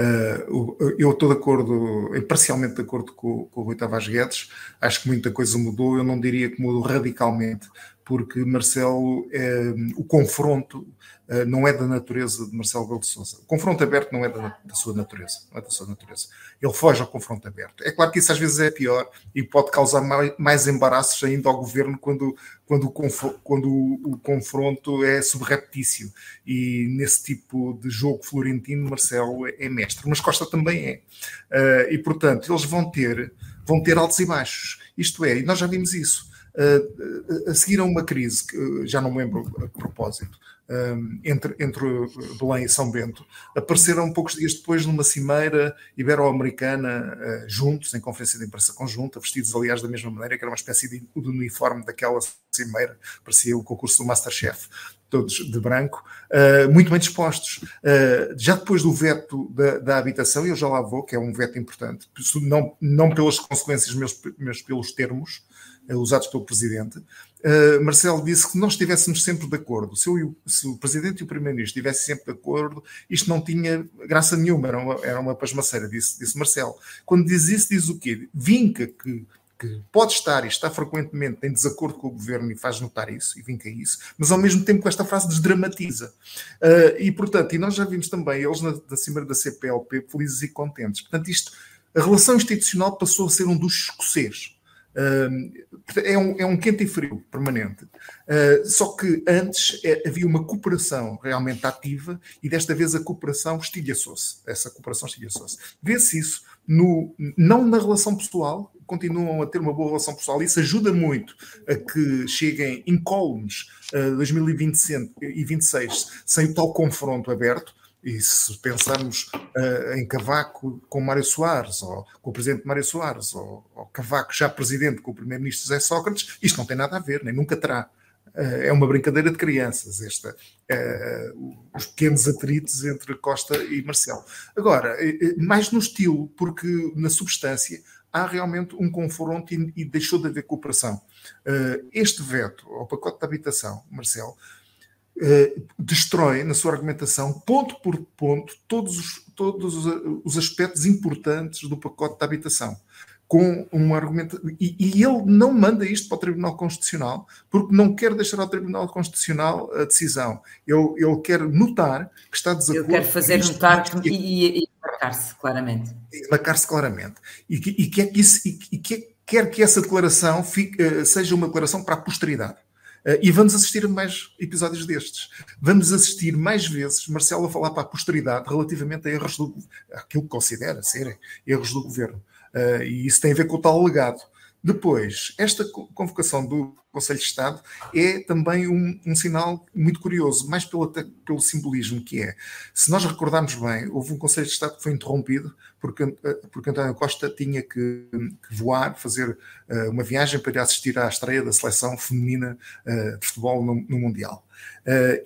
Uh, eu estou de acordo, parcialmente de acordo com, com o Rui Tavares Guedes, acho que muita coisa mudou, eu não diria que mudou radicalmente, porque Marcelo, é, o confronto é, não é da natureza de Marcelo Rebelo de Sousa. O confronto aberto não é da, da sua natureza, não é da sua natureza. Ele foge ao confronto aberto. É claro que isso às vezes é pior e pode causar mais, mais embaraços ainda ao governo quando, quando, o, confronto, quando o, o confronto é subreptício. E nesse tipo de jogo florentino, Marcelo é, é mestre, mas Costa também é. Uh, e, portanto, eles vão ter, vão ter altos e baixos. Isto é, e nós já vimos isso. Uh, a seguir a uma crise, que já não me lembro a propósito, um, entre, entre Belém e São Bento, apareceram poucos dias depois numa cimeira ibero-americana, uh, juntos, em conferência de imprensa conjunta, vestidos aliás da mesma maneira, que era uma espécie de, de uniforme daquela cimeira, parecia o concurso do Masterchef, todos de branco, uh, muito bem dispostos. Uh, já depois do veto da, da habitação, e eu já lá vou, que é um veto importante, não, não pelas consequências, mas, mas pelos termos, usados pelo Presidente, uh, Marcelo disse que se nós estivéssemos sempre de acordo, se, eu, se o Presidente e o Primeiro-Ministro estivessem sempre de acordo, isto não tinha graça nenhuma, era uma, era uma pasmaceira, disse, disse Marcelo. Quando diz isso, diz o quê? Vinca que, que pode estar e está frequentemente em desacordo com o Governo e faz notar isso, e vinca isso, mas ao mesmo tempo com esta frase desdramatiza. Uh, e, portanto, e nós já vimos também, eles na, na Cimeira da C P L P, felizes e contentes. Portanto, isto, a relação institucional passou a ser um dos escoceses. Uh, é, um, é um quente e frio permanente. Uh, só que antes é, havia uma cooperação realmente ativa e desta vez a cooperação estilhaçou-se. Essa cooperação estilhaçou-se. Vê-se isso no, não na relação pessoal, continuam a ter uma boa relação pessoal. Isso ajuda muito a que cheguem incólumes uh, dois mil e vinte e seis sem o tal confronto aberto. E se pensarmos uh, em Cavaco com Mário Soares, ou com o presidente Mário Soares, ou, ou Cavaco já presidente com o primeiro-ministro José Sócrates, isto não tem nada a ver, nem nunca terá. Uh, é uma brincadeira de crianças, esta, uh, os pequenos atritos entre Costa e Marcelo. Agora, uh, mais no estilo, porque na substância há realmente um confronto e, e deixou de haver cooperação. Uh, este veto ao pacote de habitação, Marcelo, Uh, destrói, na sua argumentação, ponto por ponto, todos os, todos os aspectos importantes do pacote de habitação. Com um argumento. E, e ele não manda isto para o Tribunal Constitucional, porque não quer deixar ao Tribunal Constitucional a decisão. Ele, ele quer notar que está de desacordo. Ele quer fazer notar que, e, e marcar-se claramente. Marcar-se claramente. E, e, quer que isso, e, e quer, quer que essa declaração fique, uh, seja uma declaração para a posteridade. Uh, e vamos assistir a mais episódios destes. Vamos assistir mais vezes Marcelo a falar para a posteridade relativamente a erros do, aquilo que considera ser erros do governo. Uh, e isso tem a ver com o tal legado. Depois, esta convocação do Conselho de Estado é também um, um sinal muito curioso, mais pelo, pelo simbolismo que é. Se nós recordarmos bem, houve um Conselho de Estado que foi interrompido porque, porque António Costa tinha que, que voar, fazer uh, uma viagem para ir assistir à estreia da seleção feminina uh, de futebol no, no Mundial. Uh,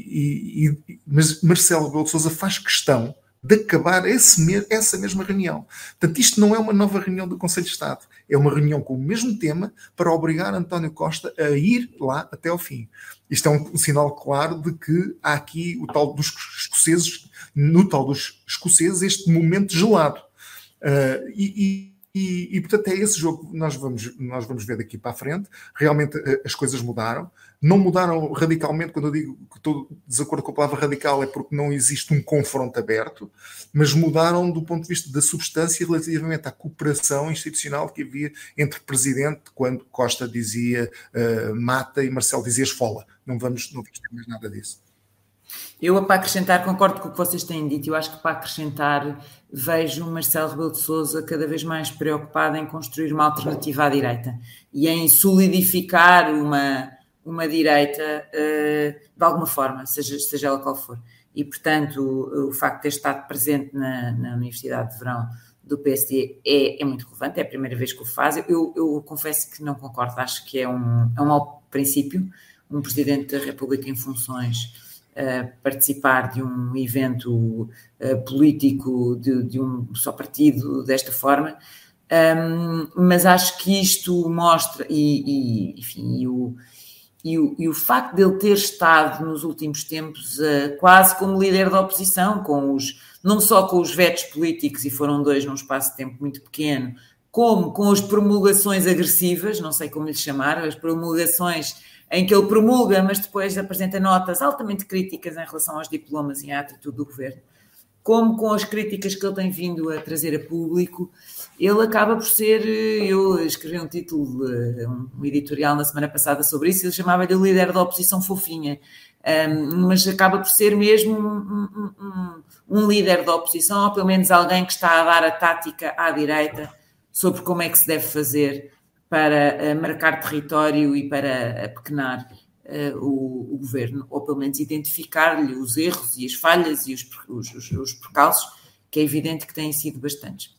e, e, e, mas Marcelo Rebelo de Sousa faz questão de acabar esse, essa mesma reunião. Portanto, isto não é uma nova reunião do Conselho de Estado. É uma reunião com o mesmo tema para obrigar António Costa a ir lá até ao fim. Isto é um, um sinal claro de que há aqui o tal dos escoceses, no tal dos escoceses, este momento gelado. Uh, e, E, e, portanto, é esse jogo que nós vamos, nós vamos ver daqui para a frente. Realmente as coisas mudaram. Não mudaram radicalmente. Quando eu digo que estou de desacordo com a palavra radical, é porque não existe um confronto aberto, mas mudaram do ponto de vista da substância relativamente à cooperação institucional que havia entre o Presidente, quando Costa dizia uh, mata e Marcelo dizia esfola. Não vamos, não vamos ter mais nada disso. Eu, para acrescentar, concordo com o que vocês têm dito. Eu acho que, para acrescentar, vejo o Marcelo Rebelo de Sousa cada vez mais preocupado em construir uma alternativa à direita e em solidificar uma, uma direita uh, de alguma forma, seja, seja ela qual for. E, portanto, o, o facto de ter estado presente na, na Universidade de Verão do P S D é, é muito relevante. É a primeira vez que o faz. Eu, eu confesso que não concordo. Acho que é um, é um mau princípio um Presidente da República em funções Uh, participar de um evento uh, político de, de um só partido desta forma, um, mas acho que isto mostra, e, e, enfim, e o, e, o, e o facto de ele ter estado nos últimos tempos uh, quase como líder da oposição, com os, não só com os vetos políticos, e foram dois num espaço de tempo muito pequeno, como com as promulgações agressivas, não sei como lhe chamar, as promulgações em que ele promulga, mas depois apresenta notas altamente críticas em relação aos diplomas e à atitude do governo, como com as críticas que ele tem vindo a trazer a público, ele acaba por ser, eu escrevi um título, um editorial na semana passada sobre isso, ele chamava-lhe o líder da oposição fofinha, um, mas acaba por ser mesmo um, um, um, um líder da oposição, ou pelo menos alguém que está a dar a tática à direita sobre como é que se deve fazer para uh, marcar território e para apequenar uh, o, o governo, ou pelo menos identificar-lhe os erros e as falhas e os, os, os, os percalços, que é evidente que têm sido bastantes.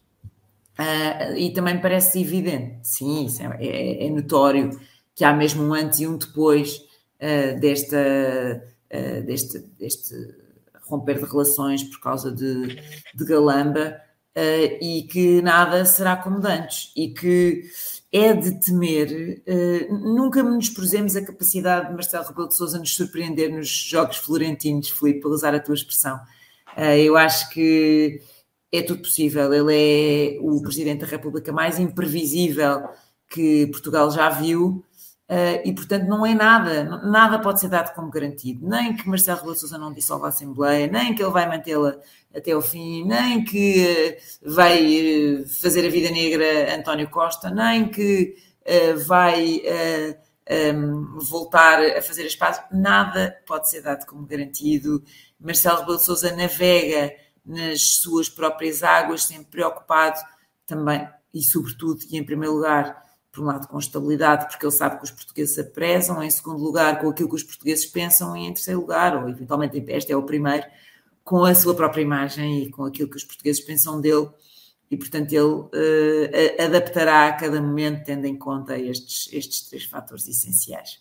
Uh, e também parece evidente, sim, isso é, é, é notório, que há mesmo um antes e um depois uh, desta, uh, deste, deste romper de relações por causa de, de Galamba, uh, e que nada será como antes, e que é de temer, uh, nunca menosprezemos a capacidade de Marcelo Rebelo de Sousa nos surpreender nos jogos florentinos, Filipe, para usar a tua expressão. Uh, eu acho que é tudo possível. Ele é o Presidente da República mais imprevisível que Portugal já viu, uh, e, portanto, não é nada, nada pode ser dado como garantido. Nem que Marcelo Rebelo de Sousa não dissolva a Assembleia, nem que ele vai mantê-la até ao fim, nem que uh, vai uh, fazer a vida negra a António Costa, nem que uh, vai uh, um, voltar a fazer as pazes. Nada pode ser dado como garantido. Marcelo Rebelo de Sousa navega nas suas próprias águas, sempre preocupado também, e sobretudo, e em primeiro lugar, por um lado com estabilidade, porque ele sabe que os portugueses a prezam, em segundo lugar com aquilo que os portugueses pensam, e em terceiro lugar, ou eventualmente este é o primeiro, com a sua própria imagem e com aquilo que os portugueses pensam dele, e portanto ele uh, adaptará a cada momento, tendo em conta estes, estes três fatores essenciais.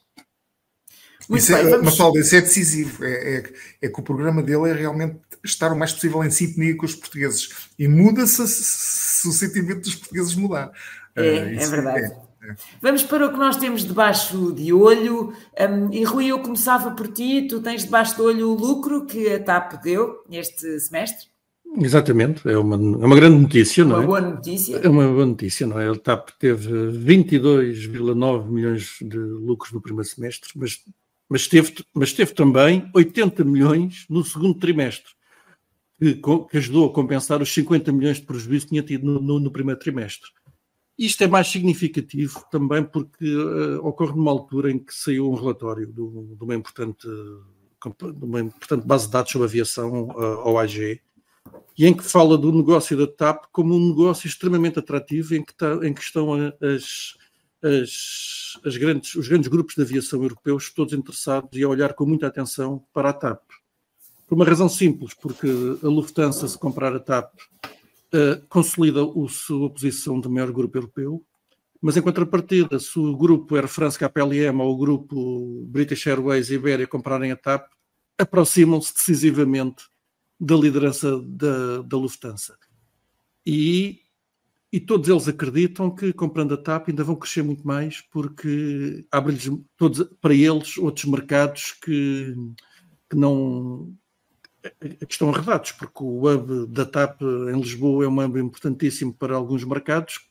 Muito isso bem, é, vamos... Mafalda, isso é decisivo, é, é, é que o programa dele é realmente estar o mais possível em sintonia com os portugueses, e muda-se se o sentimento dos portugueses mudar. É, uh, é verdade. É, é. Vamos para o que nós temos debaixo de olho, um, e Rui, eu começava por ti. Tu tens debaixo de olho o lucro que a TAP deu este semestre? Exatamente, é uma, é uma grande notícia, não é? Uma boa notícia. É uma boa notícia, não é? A TAP teve vinte e dois vírgula nove milhões de lucros no primeiro semestre, mas, mas, teve, mas teve também oitenta milhões no segundo trimestre, que, que ajudou a compensar os cinquenta milhões de prejuízo que tinha tido no, no, no primeiro trimestre. Isto é mais significativo também porque uh, ocorre numa altura em que saiu um relatório do, de, uma importante, de uma importante base de dados sobre aviação, uh, O A G, e em que fala do negócio da TAP como um negócio extremamente atrativo, em que, tá, em que estão as, as, as grandes, os grandes grupos de aviação europeus todos interessados e a olhar com muita atenção para a TAP. Por uma razão simples, porque a Lufthansa, se comprar a TAP, Uh, consolida a sua posição de maior grupo europeu, mas em contrapartida, se o grupo Air France, K P L M ou o grupo British Airways e Iberia comprarem a TAP, aproximam-se decisivamente da liderança da, da Lufthansa. E, e todos eles acreditam que, comprando a TAP, ainda vão crescer muito mais, porque abre-lhes todos, para eles outros mercados que, que não... que estão arredados, porque o hub da TAP em Lisboa é um hub importantíssimo para alguns mercados,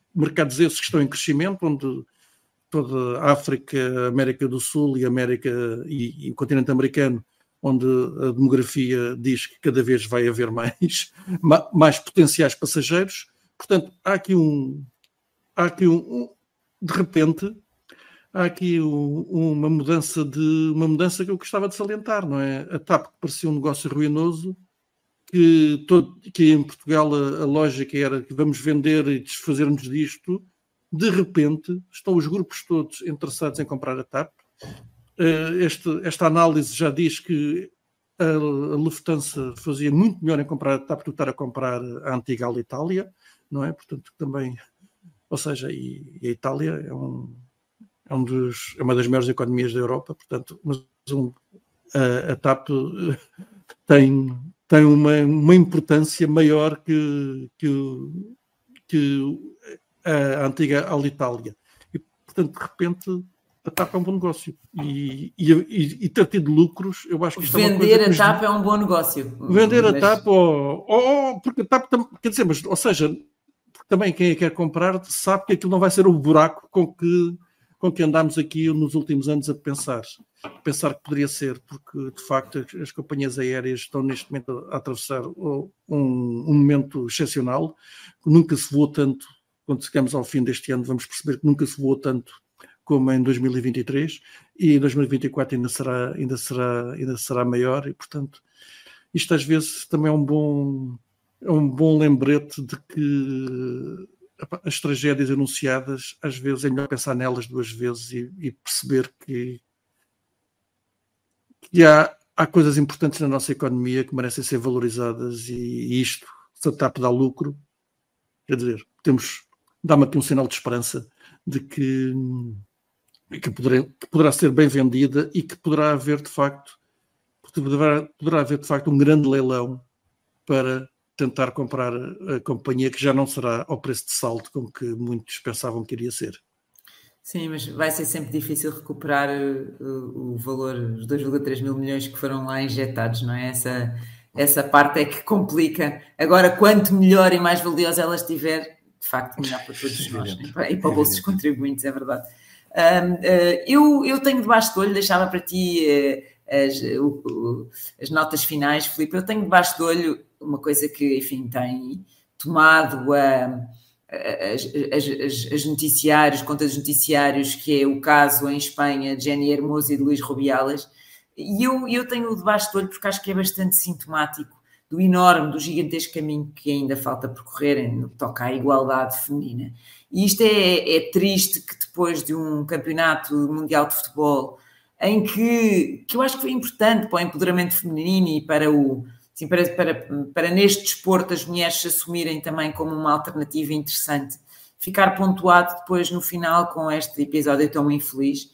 mercados esses que estão em crescimento, onde toda a África, a América do Sul e a América e, e o continente americano, onde a demografia diz que cada vez vai haver mais, mais potenciais passageiros. Portanto, há aqui um, há aqui um, um de repente, há aqui um, uma mudança de uma mudança que eu gostava de salientar, não é? A TAP, que parecia um negócio ruinoso, que, todo, que em Portugal a, a lógica era que vamos vender e desfazermos disto, de repente estão os grupos todos interessados em comprar a TAP. Este, esta análise já diz que a, a Lufthansa fazia muito melhor em comprar a TAP do que estar a comprar a antiga Alitalia, não é? Portanto, também, ou seja, e, e a Itália é, um, é, um dos, é uma das maiores economias da Europa, portanto, mas um, a, a TAP tem, tem uma, uma importância maior que, que, que a antiga Alitalia. E, portanto, de repente, a TAP é um bom negócio. E, e, e, e ter tido lucros, eu acho que isto Vender é uma coisa a TAP é um bom negócio. Vender mas... a TAP, ou, ou, porque a TAP, quer dizer, mas, ou seja, também quem a quer comprar sabe que aquilo não vai ser o buraco com que, com que andámos aqui nos últimos anos a pensar. Pensar que poderia ser, porque de facto as companhias aéreas estão neste momento a atravessar um, um momento excepcional. Nunca se voou tanto, quando chegamos ao fim deste ano, vamos perceber que nunca se voou tanto como em dois mil e vinte e três, e em dois mil e vinte e quatro ainda será, ainda será, ainda será maior, e portanto isto às vezes também é um bom, é um bom lembrete de que as tragédias anunciadas, às vezes é melhor pensar nelas duas vezes e, e perceber que, que há, há coisas importantes na nossa economia que merecem ser valorizadas, e, e isto, se a TAP dá lucro, quer dizer, temos, dá-me aqui um sinal de esperança de que que poderá, que poderá ser bem vendida e que poderá haver de facto poderá, poderá haver de facto um grande leilão para tentar comprar a companhia, que já não será ao preço de saldo como que muitos pensavam que iria ser. Sim, mas vai ser sempre difícil recuperar o, o valor, os dois vírgula três mil milhões que foram lá injetados, não é? Essa, essa parte é que complica. Agora, quanto melhor e mais valiosa ela estiver, de facto, melhor para todos nós, e para, e para o bolso dos contribuintes, é verdade. Um, uh, eu, eu tenho debaixo do olho, deixava para ti uh, as, uh, uh, as notas finais, Filipe. Eu tenho debaixo do olho uma coisa que, enfim, tem tomado uh, as, as, as, as noticiários, contas de noticiários, que é o caso em Espanha de Jenny Hermoso e de Luís Rubiales, e eu, eu tenho debaixo do olho porque acho que é bastante sintomático do enorme, do gigantesco caminho que ainda falta percorrer no que toca à igualdade feminina. E isto é, é triste, que depois de um campeonato mundial de futebol, em que, que eu acho que foi importante para o empoderamento feminino e para, o, assim, para, para, para neste desporto as mulheres se assumirem também como uma alternativa interessante, ficar pontuado depois no final com este episódio tão infeliz,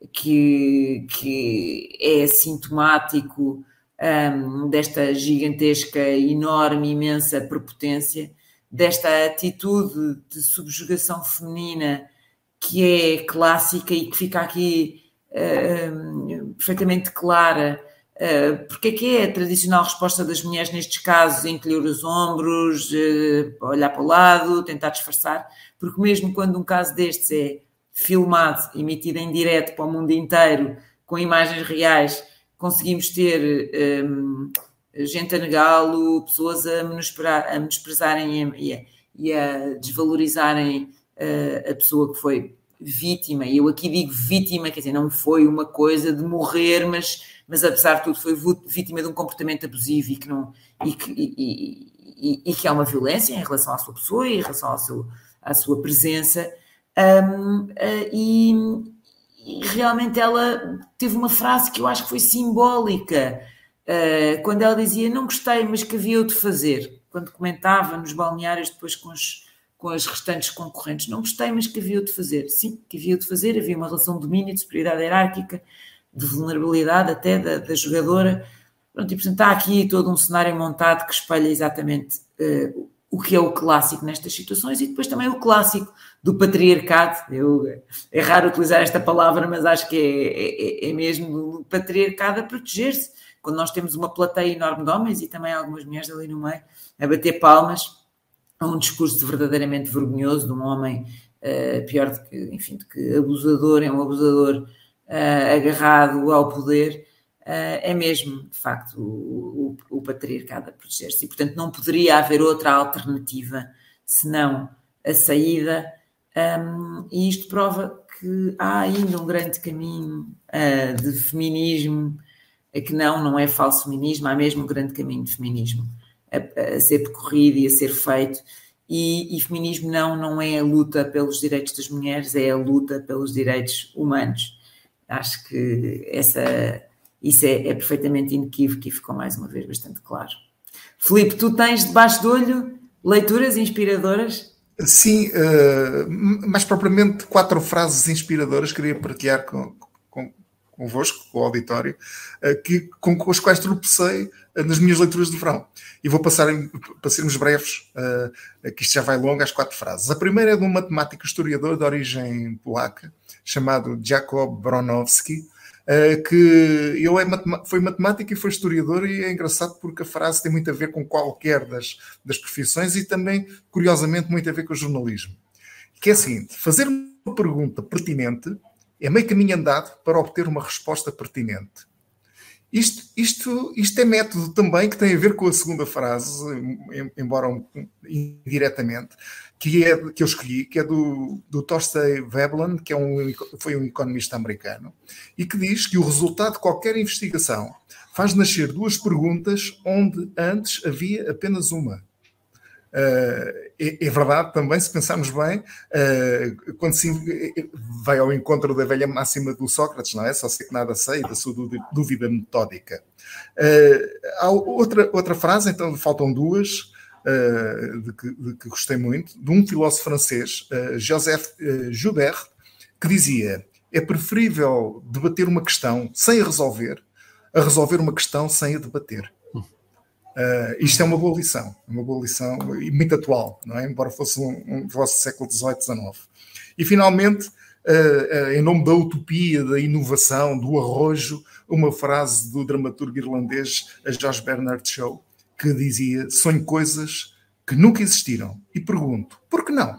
que, que é sintomático um, desta gigantesca, enorme, imensa prepotência, desta atitude de subjugação feminina que é clássica e que fica aqui uh, perfeitamente clara, uh, porque é que é a tradicional resposta das mulheres nestes casos, encolher os ombros, uh, olhar para o lado, tentar disfarçar, porque mesmo quando um caso destes é filmado, emitido em direto para o mundo inteiro, com imagens reais, conseguimos ter um, gente a negá-lo, pessoas a, a menosprezarem e a, e a desvalorizarem uh, a pessoa que foi vítima. E eu aqui digo vítima, quer dizer, não foi uma coisa de morrer, mas, mas apesar de tudo foi vítima de um comportamento abusivo e que, não, e que, e, e, e, e que há uma violência em relação à sua pessoa e em relação ao seu, à sua presença. Um, uh, e, e realmente ela teve uma frase que eu acho que foi simbólica, uh, quando ela dizia: não gostei, mas que havia eu de fazer, quando comentava nos balneários depois com, os, com as restantes concorrentes. Não gostei, mas que havia eu de fazer. Sim, que havia eu de fazer. Havia uma relação de domínio, de superioridade hierárquica, de vulnerabilidade até da, da jogadora. Pronto, e portanto há aqui todo um cenário montado que espelha exatamente uh, o que é o clássico nestas situações, e depois também o clássico do patriarcado. Eu, é raro utilizar esta palavra, mas acho que é, é, é mesmo o patriarcado a proteger-se. Quando nós temos uma plateia enorme de homens e também algumas mulheres ali no meio a bater palmas, a um discurso verdadeiramente vergonhoso de um homem uh, pior do que, enfim, do que abusador, é um abusador uh, agarrado ao poder, uh, é mesmo, de facto, o, o, o patriarcado a proteger-se. E, portanto, não poderia haver outra alternativa senão a saída, um, e isto prova que há ainda um grande caminho uh, de feminismo, que não, não é falso feminismo, há mesmo um grande caminho de feminismo a, a ser percorrido e a ser feito, e, e feminismo não, não é a luta pelos direitos das mulheres, é a luta pelos direitos humanos. Acho que essa, isso é, é perfeitamente inequívoco e ficou mais uma vez bastante claro. Filipe, tu tens debaixo do olho leituras inspiradoras? Sim, uh, mais propriamente quatro frases inspiradoras que queria partilhar com, com, convosco, com o auditório, uh, que, com, com as quais tropecei uh, nas minhas leituras de verão. E vou passar, em, para sermos breves, uh, que isto já vai longo, às quatro frases. A primeira é de um matemático historiador de origem polaca, chamado Jacob Bronowski, Uh, que ele é matem- foi matemático e foi historiador, e é engraçado porque a frase tem muito a ver com qualquer das, das profissões e também, curiosamente, muito a ver com o jornalismo. Que é a seguinte: fazer uma pergunta pertinente é meio caminho andado para obter uma resposta pertinente. Isto, isto, isto é método também que tem a ver com a segunda frase, embora um, indiretamente, que, é, que eu escolhi, que é do, do Thorstein Veblen, que é um, foi um economista americano, e que diz que o resultado de qualquer investigação faz nascer duas perguntas onde antes havia apenas uma. Uh, é, é verdade também, se pensarmos bem, uh, quando se vai ao encontro da velha máxima do Sócrates, não é? Só sei que nada sei, da sua dúvida metódica. Uh, há outra, outra frase, então faltam duas, uh, de, que, de que gostei muito, de um filósofo francês, uh, Joseph uh, Joubert, que dizia: é preferível debater uma questão sem a resolver, a resolver uma questão sem a debater. Uh, isto é uma boa lição, uma boa lição e muito atual, não é? Embora fosse um, um filósofo do século dezoito, dezanove. E finalmente, uh, uh, em nome da utopia, da inovação, do arrojo, uma frase do dramaturgo irlandês George Bernard Shaw, que dizia: sonho coisas que nunca existiram e pergunto, por que não?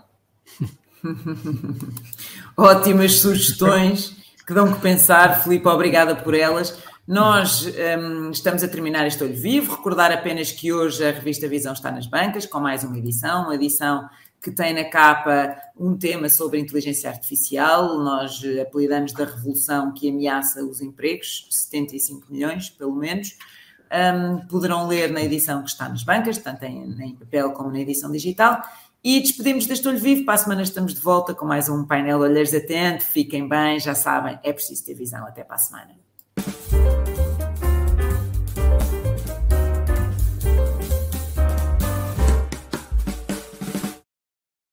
Ótimas sugestões que dão que pensar, Filipe, obrigada por elas. Nós um, estamos a terminar este Olho Vivo. Recordar apenas que hoje a revista Visão está nas bancas, com mais uma edição, uma edição que tem na capa um tema sobre a inteligência artificial. Nós apelidamos da revolução que ameaça os empregos, setenta e cinco milhões, pelo menos. Um, poderão ler na edição que está nas bancas, tanto em, em papel como na edição digital. E despedimos deste Olho Vivo. Para a semana estamos de volta com mais um painel Olheiros Atento. Fiquem bem, já sabem, é preciso ter visão. Até para a semana.